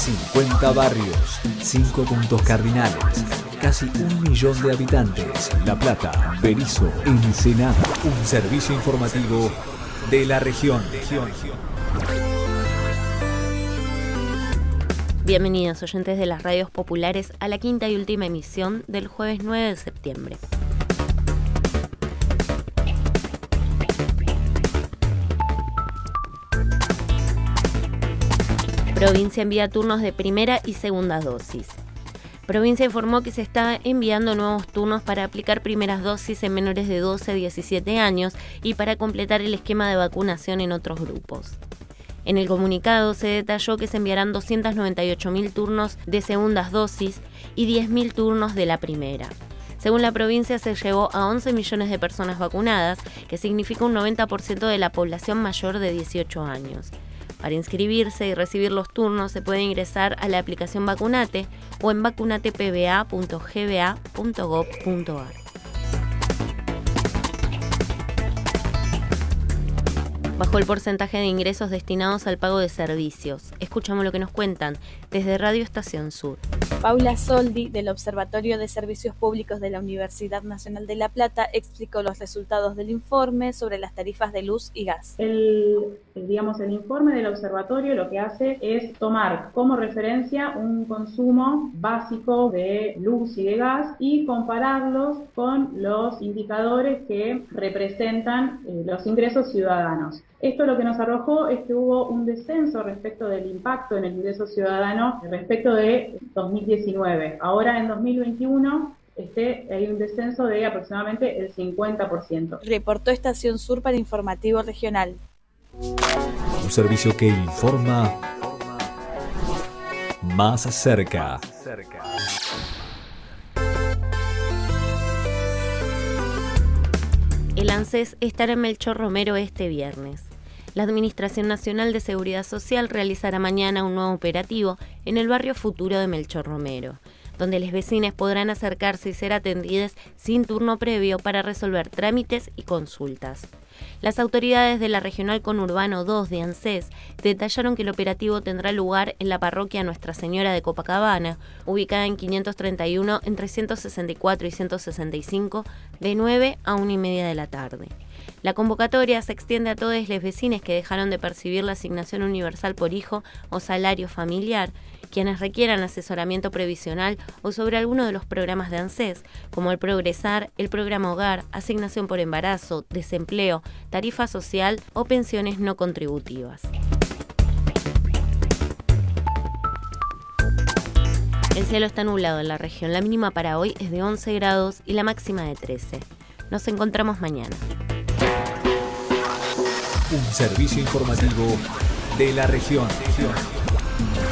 50 barrios, 5 puntos cardinales, casi 1 millón de habitantes. La Plata, Berisso, Ensenada. Un servicio informativo de la región. Bienvenidos, oyentes de las radios populares, a la quinta y última emisión del jueves 9 de septiembre. Provincia envía turnos de primera y segunda dosis. Provincia informó que se está enviando nuevos turnos para aplicar primeras dosis en menores de 12 a 17 años y para completar el esquema de vacunación en otros grupos. En el comunicado se detalló que se enviarán 298.000 turnos de segundas dosis y 10.000 turnos de la primera. Según la provincia, se llegó a 11 millones de personas vacunadas, que significa un 90% de la población mayor de 18 años. Para inscribirse y recibir los turnos se puede ingresar a la aplicación Vacunate o en vacunatepba.gba.gov.ar. Bajó el porcentaje de ingresos destinados al pago de servicios. Escuchamos lo que nos cuentan desde Radio Estación Sur. Paula Soldi, del Observatorio de Servicios Públicos de la Universidad Nacional de La Plata, explicó los resultados del informe sobre las tarifas de luz y gas. El informe del observatorio lo que hace es tomar como referencia un consumo básico de luz y de gas y compararlos con los indicadores que representan los ingresos ciudadanos. Esto lo que nos arrojó es que hubo un descenso respecto del impacto en el ingreso ciudadano respecto de 2019. Ahora en 2021 hay un descenso de aproximadamente el 50%. Reportó Estación Sur para Informativo Regional. Un servicio que informa más cerca. El ANSES estará en Melchor Romero este viernes. La Administración Nacional de Seguridad Social realizará mañana un nuevo operativo en el barrio Futuro de Melchor Romero, donde los vecinos podrán acercarse y ser atendidos sin turno previo para resolver trámites y consultas. Las autoridades de la Regional Conurbano 2 de ANSES detallaron que el operativo tendrá lugar en la parroquia Nuestra Señora de Copacabana, ubicada en 531 entre 164 y 165, de 9 a 1:30 de la tarde. La convocatoria se extiende a todos los vecinos que dejaron de percibir la asignación universal por hijo o salario familiar, quienes requieran asesoramiento previsional o sobre alguno de los programas de ANSES, como el Progresar, el Programa Hogar, asignación por embarazo, desempleo, tarifa social o pensiones no contributivas. El cielo está nublado en la región. La mínima para hoy es de 11 grados y la máxima de 13. Nos encontramos mañana. Un servicio informativo de la región.